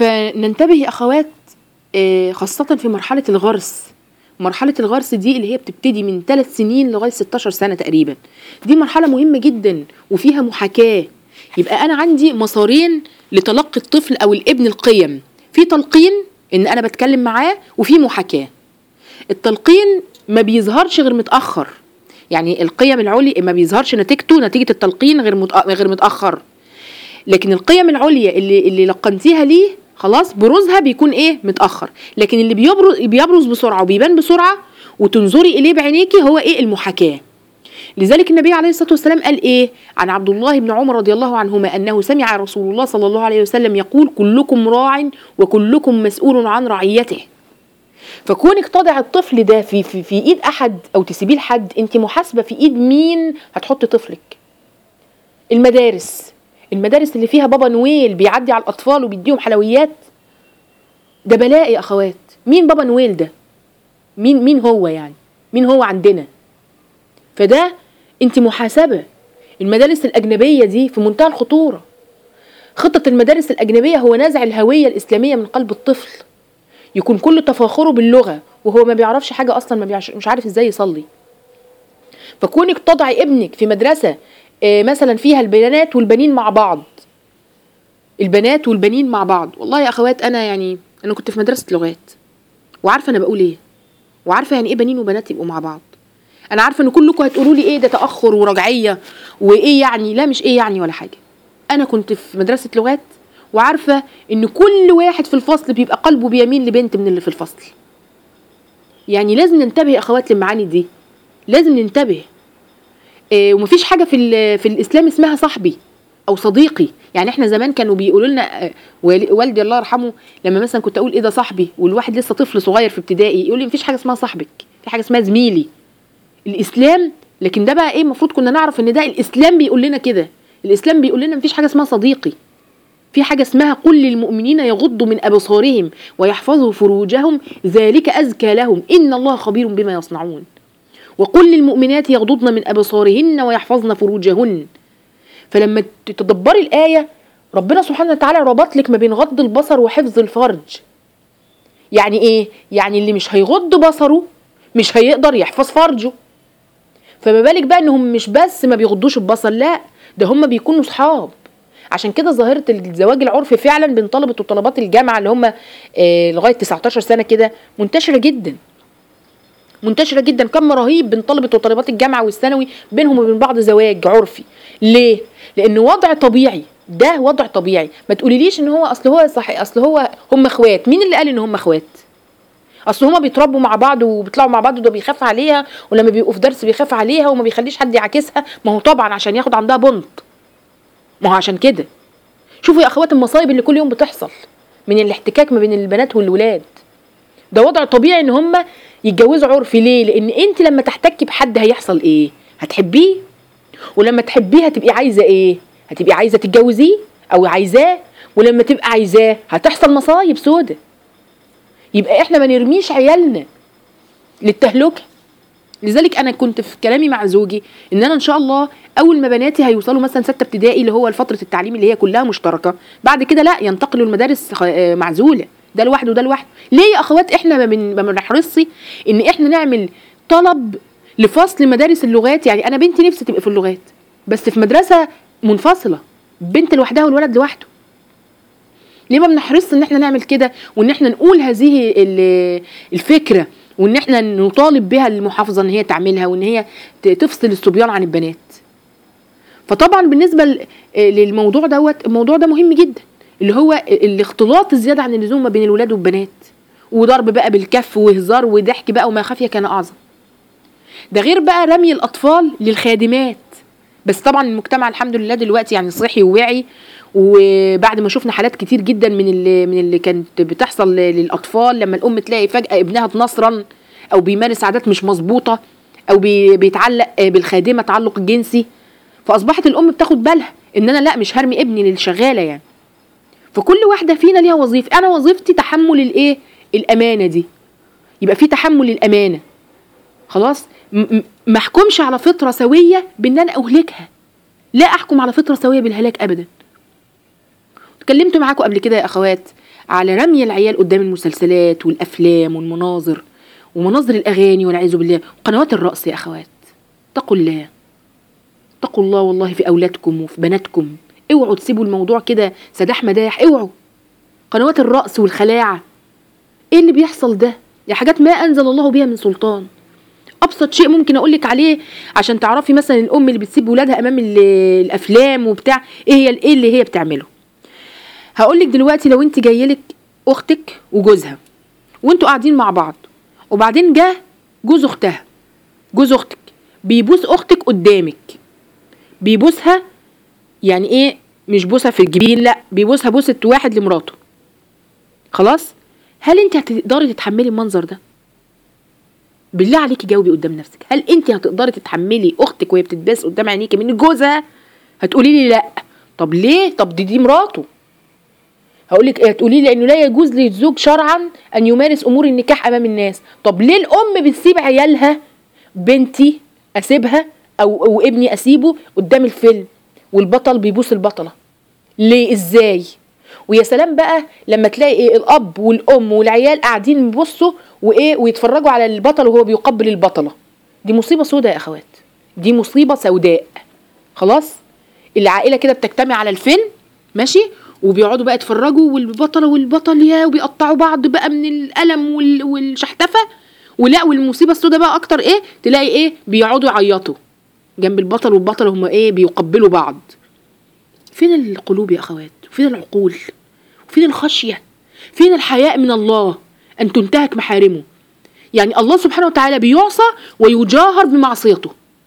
فننتبه يا اخوات خاصة في مرحلة الغرس. مرحلة الغرس دي اللي هي بتبتدي من 3 سنين لغاية 16 سنة تقريبا، دي مرحلة مهمة جدا وفيها محاكاة. يبقى أنا عندي مسارين لتلقي الطفل أو الابن القيم، في تلقين إن أنا بتكلم معاه، وفي محاكاة. التلقين ما بيظهرش غير متأخر، يعني القيم العليا ما بيظهرش نتيجة التلقين غير متأخر، لكن القيم العليا اللي لقنتيها ليه خلاص بروزها بيكون ايه متأخر. لكن اللي بيبرز بسرعة وبيبان بسرعة وتنظري اليه بعينيكي هو ايه المحاكاة. لذلك النبي عليه الصلاة والسلام قال ايه عن عبد الله بن عمر رضي الله عنهما انه سمع رسول الله صلى الله عليه وسلم يقول كلكم راع وكلكم مسؤول عن رعيته. فكونك تضع الطفل ده في ايد احد او تسيبيه لحد، انت محاسبة في ايد مين هتحط طفلك. المدارس اللي فيها بابا نويل بيعدي على الأطفال وبيديهم حلويات، ده بلاء يا أخوات. مين بابا نويل ده؟ مين هو يعني؟ مين هو عندنا؟ فده انت محاسبة. المدارس الأجنبية دي في منتهى الخطورة. خطة المدارس الأجنبية هو نزع الهوية الإسلامية من قلب الطفل، يكون كل تفاخره باللغة وهو ما بيعرفش حاجة أصلا، مش عارف إزاي يصلي. فكونك تضعي ابنك في مدرسة مثلا فيها البنات والبنين مع بعض، البنات والبنين مع بعض. والله يا اخوات انا كنت في مدرسة لغات وعارفة انا بقول ايه، وعارفة يعني ايه بنين وبنات يبقوا مع بعض. انا عارفة ان كلكم هتقولوا لي ايه ده تأخر ورجعية وايه يعني، لا مش ايه يعني ولا حاجة. انا كنت في مدرسة لغات وعارفة ان كل واحد في الفصل بيبقى قلبه بيميل لبنت من اللي في الفصل. يعني لازم ننتبه يا اخوات للمعاني دي، لازم ننتبه. ومفيش حاجة في الإسلام اسمها صاحبي أو صديقي. يعني احنا زمان كانوا بيقولوا لنا والدي الله يرحمه لما مثلا كنت أقول إيه ده صاحبي والواحد لسه طفل صغير في ابتدائي، يقول لي مفيش حاجة اسمها صاحبك، في حاجة اسمها زميلي. الإسلام لكن ده بقى إيه، المفروض كنا نعرف إن ده الإسلام بيقول لنا كده. الإسلام بيقول لنا مفيش حاجة اسمها صديقي، في حاجة اسمها قل للمؤمنين يغضوا من أبصارهم ويحفظوا فروجهم ذلك أزكى لهم إن الله خبير بما يصنعون. وقل للمؤمنات يغضضن من أبصارهن ويحفظن فروجهن. فلما تدبري الآية ربنا سبحانه وتعالى ربط لك ما بين غض البصر وحفظ الفرج. يعني إيه؟ يعني اللي مش هيغض بصره مش هيقدر يحفظ فرجه. فما بالك بقى إنهم مش بس ما بيغضوش البصر، لا ده هم بيكونوا صحاب. عشان كده ظاهرة الزواج العرفي فعلا بين طلبة وطلبات الجامعة اللي هم لغاية 19 سنة كده منتشرة جدا، منتشرة جدا. كم رهيب بين طلبة وطالبات الجامعة والثانوي بينهم وبين بعض زواج عرفي. ليه؟ لأنه وضع طبيعي، ده وضع طبيعي. ما تقوليليش ان هو اصل هو هم اخوات. مين اللي قال ان هم اخوات؟ اصل هما بيتربوا مع بعض وبيطلعوا مع بعض وده بيخاف عليها، ولما بيبقوا في درس بيخاف عليها وما بيخليش حد يعاكسها. ما هو طبعا عشان ياخد عندها بنط، ما هو عشان كده. شوفوا يا اخوات المصايب اللي كل يوم بتحصل من الاحتكاك ما بين البنات والولاد. ده وضع طبيعي ان هما يتجوزوا عرفي. ليه؟ لان انت لما تحتكي بحد هيحصل ايه؟ هتحبيه، ولما تحبيه هتبقي عايزه ايه؟ هتبقي عايزه تتجوزيه او عايزاه، ولما تبقى عايزاه هتحصل مصايب سودة. يبقى احنا ما نرميش عيالنا للتهلكه. لذلك انا كنت في كلامي مع زوجي ان انا ان شاء الله اول ما بناتي هيوصلوا مثلا 6 ابتدائي اللي هو فتره التعليم اللي هي كلها مشتركه، بعد كده لا ينتقلوا المدارس معزوله، ده لوحده وده لوحده. ليه يا اخوات احنا ما بنحرصش ان احنا نعمل طلب لفصل مدارس اللغات؟ يعني انا بنتي نفسي تبقى في اللغات بس في مدرسه منفصله، بنت لوحدها والولد لوحده. ليه ما بنحرصش ان احنا نعمل كده وان احنا نقول هذه الفكره وان احنا نطالب بها المحافظه ان هي تعملها وان هي تفصل الصبيان عن البنات؟ فطبعا بالنسبه للموضوع دوت، الموضوع ده مهم جدا، اللي هو الاختلاط الزياده عن اللزوم ما بين الولاد والبنات، وضرب بقى بالكف وهزار وضحك بقى وما خفي كان اعظم. ده غير بقى رمي الاطفال للخادمات. بس طبعا المجتمع الحمد لله دلوقتي يعني صحي وواعي، وبعد ما شفنا حالات كتير جدا من اللي كانت بتحصل للاطفال لما الام تلاقي فجاه ابنها اتنصرن او بيمارس عادات مش مظبوطه او بيتعلق بالخادمه تعلق جنسي، فاصبحت الام بتاخد بالها ان انا لا مش هرمي ابني للشغاله يعني. فكل واحده فينا ليها وظيفه. انا وظيفتي تحمل الامانه دي، يبقى في تحمل الامانه خلاص. ما احكمش على فطره سويه بان انا اهلكها، لا احكم على فطره سويه بالهلاك ابدا. اتكلمت معاكم قبل كده يا اخوات على رمي العيال قدام المسلسلات والافلام والمناظر ومناظر الاغاني والعياذ بالله وقنوات الرقص. يا اخوات اتقوا الله، اتقوا الله والله في اولادكم وفي بناتكم. اوعوا تسيبوا الموضوع كده سداح مداح. اوعوا قنوات الرقص والخلاعه، ايه اللي بيحصل ده؟ دي حاجات ما انزل الله بها من سلطان. ابسط شيء ممكن اقولك عليه عشان تعرفي مثلا الام اللي بتسيب ولادها امام الافلام وبتاع ايه اللي هي بتعمله. هقولك دلوقتي لو انت جايلك اختك وجوزها وانتوا قاعدين مع بعض، وبعدين جه جوز اختك بيبوس اختك قدامك، بيبوسها يعني ايه؟ مش بوسها في الجبين، لا بيبوسها بوسه واحد لمراته، خلاص؟ هل انت هتقدري تتحملي المنظر ده؟ بالله عليكي جاوبي قدام نفسك، هل انت هتقدري تتحملي اختك وهي بتتباس قدام عينيكي من جوزها؟ هتقولي لي لا. طب ليه؟ طب دي مراته. هقولك ايه؟ هتقولي لي لانه لا يجوز للزوج شرعا ان يمارس امور النكاح امام الناس. طب ليه الام بتسيب عيالها، بنتي اسيبها او ابني اسيبه قدام الفيلم والبطل بيبوس البطله؟ ليه؟ ازاي؟ ويا سلام بقى لما تلاقي ايه الاب والام والعيال قاعدين بيبصوا وايه ويتفرجوا على البطل وهو بيقبل البطله. دي مصيبه سوداء يا اخوات، دي مصيبه سوداء. خلاص؟ العائله كده بتجتمع على الفيلم ماشي، وبيقعدوا بقى يتفرجوا والبطله والبطل يا وبيقطعوا بعض بقى من الالم والشحتفه. ولا والمصيبه السوداء بقى اكتر ايه؟ تلاقي ايه؟ بيقعدوا يعيطوا جنب البطل والبطله هم ايه؟ بيقبلوا بعض. فين القلوب يا اخوات؟ فين العقول؟ فين الخشيه؟ فين الحياء من الله ان تنتهك محارمه؟ يعني الله سبحانه وتعالى بيعصى ويجاهر بمعصيته،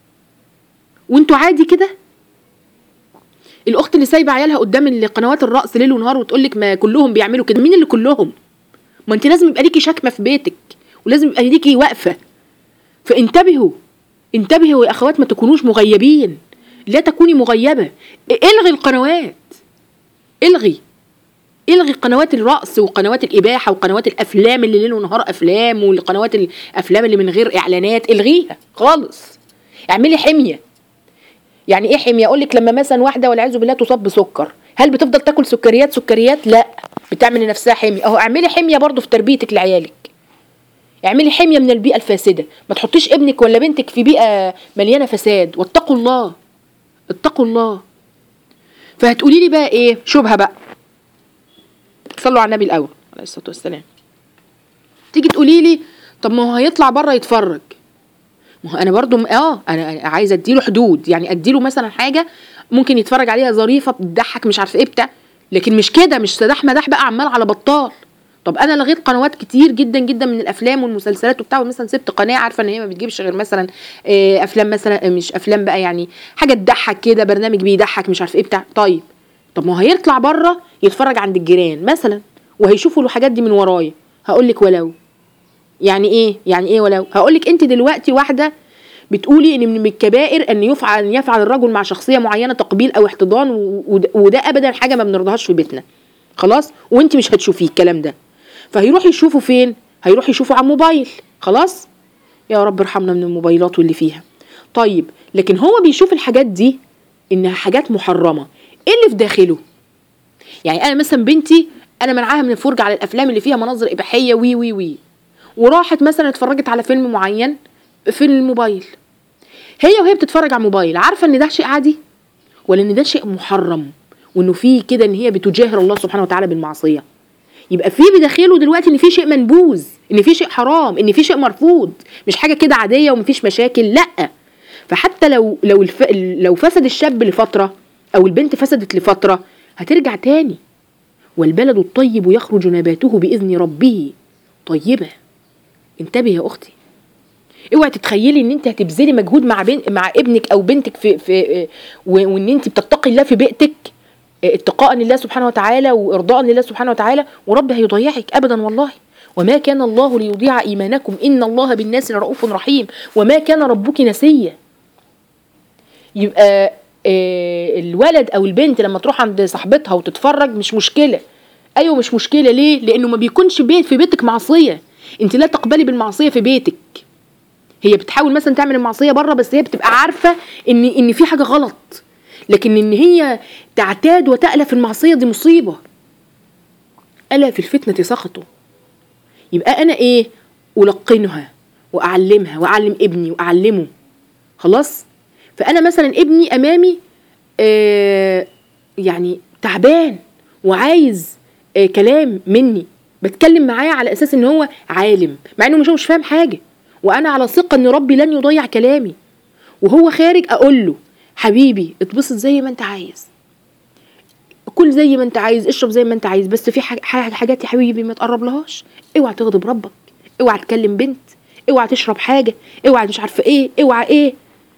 وانتوا عادي كده؟ الاخت اللي سايبه عيالها قدام قنوات الرقص ليل ونهار وتقولك ما كلهم بيعملوا كده، مين اللي كلهم؟ ما انت لازم يبقى ليكي شكمه في بيتك ولازم يبقى ليكي وقفه. فانتبهوا، انتبهوا يا اخوات، ما تكونوش مغيبين، لا تكوني مغيبه. الغي القنوات، الغي قنوات الرقص وقنوات الاباحه وقنوات الافلام اللي ليل ونهار افلام، والقنوات الافلام اللي من غير اعلانات الغيها خالص. اعملي حميه. يعني ايه حميه؟ اقول لك لما مثلا واحده والعياذ بالله تصاب بسكر، هل بتفضل تاكل سكريات؟ لا، بتعمل لنفسها حميه. اهو اعملي حميه برضو في تربيتك لعيالك، اعملي حميه من البيئه الفاسده. ما تحطيش ابنك ولا بنتك في بيئه مليانه فساد. واتقوا الله، اتقوا الله. فهتقولي لي بقى ايه شبهه بقى؟ صلوا على النبي الاول عليه الصلاه والسلام. تيجي تقولي لي طب ما هو هيطلع بره يتفرج. ما هو انا برضو انا عايزه اديله حدود، يعني اديله مثلا حاجه ممكن يتفرج عليها ظريفه بتضحك مش عارفه ايه بتاع، لكن مش كده، مش سداح مداح بقى عمال على بطال. طب انا لغيت قنوات كتير جدا جدا من الافلام والمسلسلات وبتاع، مثلا سبت قناه عارفه ان هي ما بتجيبش غير مثلا افلام، مثلا مش افلام بقى، يعني حاجه تضحك كده، برنامج بيضحك مش عارفه ايه بتاع. طيب طب ما هيطلع بره يتفرج عند الجيران مثلا وهيشوفوا الحاجات دي من ورايا. هقول لك ولو يعني ايه ولو؟ هقول لك انت دلوقتي واحده بتقولي ان من الكبائر ان يفعل الرجل مع شخصيه معينه تقبيل او احتضان، وده ابدا حاجه ما بنرضاهاش في بيتنا، خلاص؟ وانت مش هتشوفيه الكلام ده. فهيروح يشوفوا فين؟ هيروح يشوفوا على الموبايل. خلاص؟ يا رب ارحمنا من الموبايلات واللي فيها. طيب لكن هو بيشوف الحاجات دي انها حاجات محرمه، ايه اللي في داخله؟ يعني انا مثلا بنتي انا منعاها من الفرجه على الافلام اللي فيها مناظر اباحيه وي وراحت مثلا اتفرجت على فيلم معين في الموبايل. هي وهي بتتفرج على الموبايل عارفه ان ده شيء عادي ولا ان ده شيء محرم، وانه فيه كده ان هي بتجاهر الله سبحانه وتعالى بالمعصيه؟ يبقى في بداخله دلوقتي ان في شيء منبوذ، ان في شيء حرام، ان في شيء مرفوض، مش حاجه كده عاديه ومفيش مشاكل، لا. فحتى لو فسد الشاب لفتره او البنت فسدت لفتره هترجع تاني. والبلد الطيب يخرج نباته باذن ربه طيبه. انتبه يا اختي، اوعي تتخيلي ان انت هتبذلي مجهود مع ابنك او بنتك في وان انت بتتقي الله في بيئتك اتقاء لله سبحانه وتعالى وارضاء لله سبحانه وتعالى، ورب هيضيعك ابدا والله. وما كان الله ليضيع ايمانكم ان الله بالناس لرؤوف رحيم وما كان ربك نسيا. يبقى الولد او البنت لما تروح عند صاحبتها وتتفرج مش مشكله. ايوه مش مشكله، ليه؟ لانه ما بيكونش في بيتك معصيه. انت لا تقبلي بالمعصيه في بيتك. هي بتحاول مثلا تعمل المعصيه بره بس هي بتبقى عارفه ان في حاجه غلط، لكن ان هي تعتاد وتألف المعصية دي مصيبة. ألا في الفتنة سقطوا. يبقى انا ايه؟ ألقنها وأعلمها وأعلم ابني وأعلمه. خلاص. فأنا مثلا ابني أمامي يعني تعبان وعايز كلام مني، بتكلم معاه على أساس ان هو عالم، مع انه مش فاهم حاجة، وانا على ثقة ان ربي لن يضيع كلامي. وهو خارج اقول له حبيبي اتبسط زي ما انت عايز، كل زي ما انت عايز، اشرب زي ما انت عايز، بس في حاجات يا حبيبي ما تقرب لهاش، اوعى تغضب ربك، اوعى تكلم بنت، اوعى تشرب حاجة، اوعى مش عارفة ايه، اوعى ايه.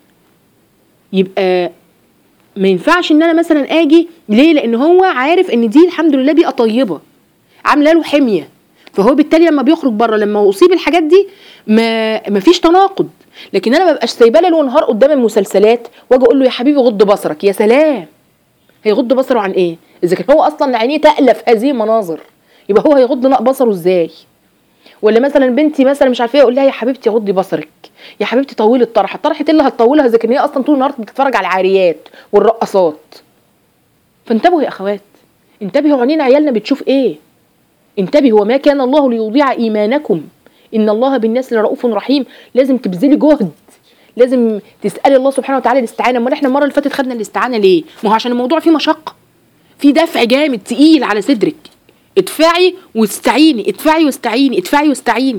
يبقى ما ينفعش ان انا مثلا اجي ليه؟ لان هو عارف ان دي الحمد لله بيئة طيبة عامله له حمية، فهو بالتالي لما بيخرج بره لما اصيب الحاجات دي ما فيش تناقض. لكن انا ما ببقاش سايباه ليل ونهار قدام المسلسلات واجي اقول له يا حبيبي غض بصرك. يا سلام، هيغض بصره عن ايه؟ اذا كان هو اصلا عينيه تألف هذه المناظر، يبقى هو هيغض بصره ازاي؟ ولا مثلا بنتي مثلا مش عارفه ايه، اقول لها يا حبيبتي غضي بصرك، يا حبيبتي طولي الطرحه ايه اللي هتطولها اذا كان هي اصلا طول النهار بتتفرج على العاريات والرقصات؟ فانتبهوا يا اخوات، انتبهوا، عينين عيالنا بتشوف ايه. انتبهوا، وما كان الله ليضيع ايمانكم ان الله بالناس لرؤوف رحيم. لازم تبذلي جهد، لازم تسالي الله سبحانه وتعالى الاستعانه. امال احنا المره اللي فاتت خدنا الاستعانه ليه؟ ما هو عشان الموضوع فيه مشقه، في دفع جامد تقيل على صدرك. ادفعي واستعيني، ادفعي واستعيني، ادفعي واستعيني.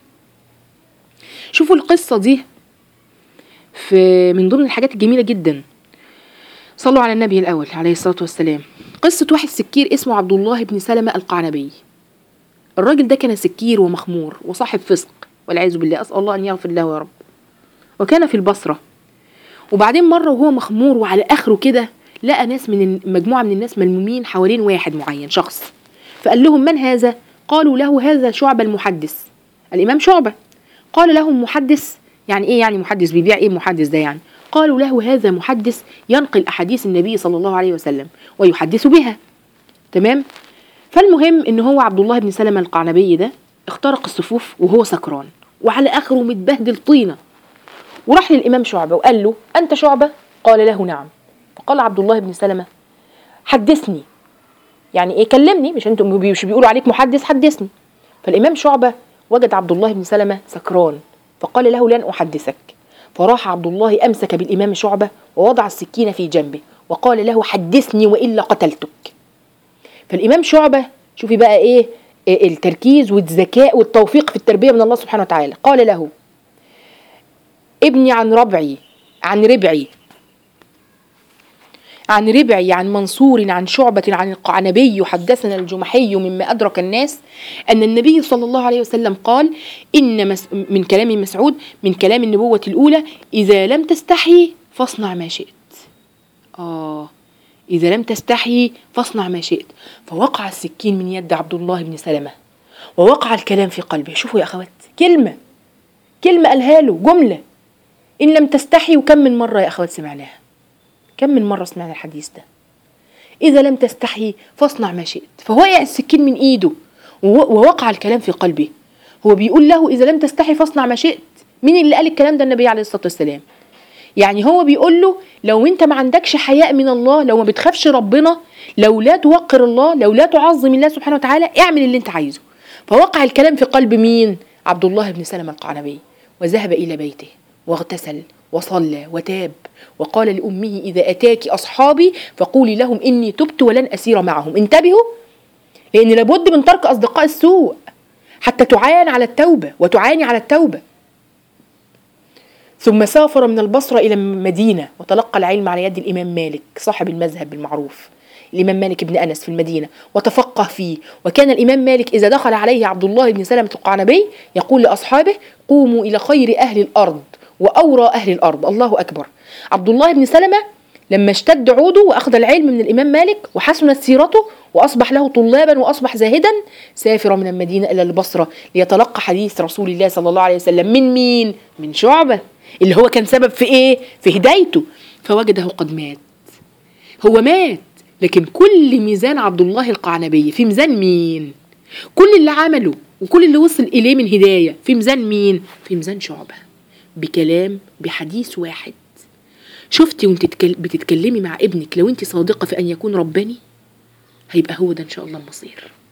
شوفوا القصه دي في من ضمن الحاجات الجميله جدا. صلوا على النبي الاول عليه الصلاه والسلام. قصه واحد سكير اسمه عبد الله بن سلمة القعنبي. الراجل ده كان سكير ومخمور وصاحب فسق والعياذ بالله، اسال الله ان يغفر له يا رب. وكان في البصره. وبعدين مره وهو مخمور وعلى اخره كده لقى ناس من مجموعه من الناس ملمومين حوالين واحد معين، شخص. فقال لهم من هذا؟ قالوا له هذا شعبة المحدث، الامام شعبة. قال لهم محدث يعني ايه؟ يعني محدث بيبيع ايه محدث ده يعني؟ قالوا له هذا محدث ينقل احاديث النبي صلى الله عليه وسلم ويحدث بها. تمام. فالمهم ان هو عبد الله بن سلمة القعنبي ده اخترق الصفوف وهو سكران وعلى اخره متبهدل طينه، وراح للامام شعبة وقال له انت شعبة؟ قال له نعم. فقال عبد الله بن سلمة حدثني، يعني ايه؟ كلمني، مش انتم مش بيقولوا عليك محدث، حدثني. فالامام شعبة وجد عبد الله بن سلمة سكران فقال له لن احدثك. فراح عبد الله امسك بالامام شعبة ووضع السكين في جنبه وقال له حدثني والا قتلتك. فالامام شعبة، شوفي بقى ايه التركيز والذكاء والتوفيق في التربية من الله سبحانه وتعالى، قال له ابني عن ربعي، عن منصور عن شعبة عن القعنبي يحدثنا الجمحي مما أدرك الناس أن النبي صلى الله عليه وسلم قال إن من كلام مسعود من كلام النبوة الأولى إذا لم تستحي فاصنع ما شئت. إذا لم تستحي فاصنع ما شئت. فوقع السكين من يد عبد الله بن سلمة ووقع الكلام في قلبه. شوفوا يا أخوات، كلمة قالها له، جملة إن لم تستحي. وكم من مرة يا أخوات سمعناها، كم من مرة سمعنا الحديث ده؟ إذا لم تستحي فاصنع ما شئت. فوقع السكين من إيده ووقع الكلام في قلبه. هو بيقول له إذا لم تستحي فاصنع ما شئت. مين اللي قال الكلام ده؟ النبي عليه الصلاة والسلام. يعني هو بيقول له لو انت ما عندكش حياء من الله، لو ما بتخافش ربنا، لو لا توقر الله، لو لا تعظم الله سبحانه وتعالى، اعمل اللي انت عايزه. فوقع الكلام في قلب مين؟ عبد الله بن سلمة القعنبي. وذهب إلى بيته واغتسل وصلى وتاب وقال لأمه إذا أتاك أصحابي فقولي لهم إني تبت ولن أسير معهم. انتبهوا، لأن لابد من ترك أصدقاء السوء حتى تعان على التوبة وتعاني على التوبة. ثم سافر من البصرة إلى المدينة وتلقى العلم على يد الإمام مالك صاحب المذهب المعروف، الإمام مالك بن أنس في المدينة، وتفقه فيه. وكان الإمام مالك إذا دخل عليه عبد الله بن سلمة القعنبي يقول لأصحابه قوموا إلى خير أهل الأرض وأورى أهل الأرض. الله أكبر. عبد الله بن سلمة لما اشتد عوده وأخذ العلم من الإمام مالك وحسنت سيرته وأصبح له طلابا وأصبح زاهدا، سافر من المدينة إلى البصرة ليتلقى حديث رسول الله صلى الله عليه وسلم من مين؟ من شعبة، اللي هو كان سبب في إيه؟ في هدايته. فوجده قد مات. هو مات، لكن كل ميزان عبد الله القعنبي في ميزان مين؟ كل اللي عمله وكل اللي وصل إليه من هداية في ميزان مين؟ في ميزان شعبة، بكلام، بحديث واحد. شفتي وانت بتتكلمي مع ابنك، لو انت صادقة في ان يكون رباني هيبقى هو ده ان شاء الله المصير.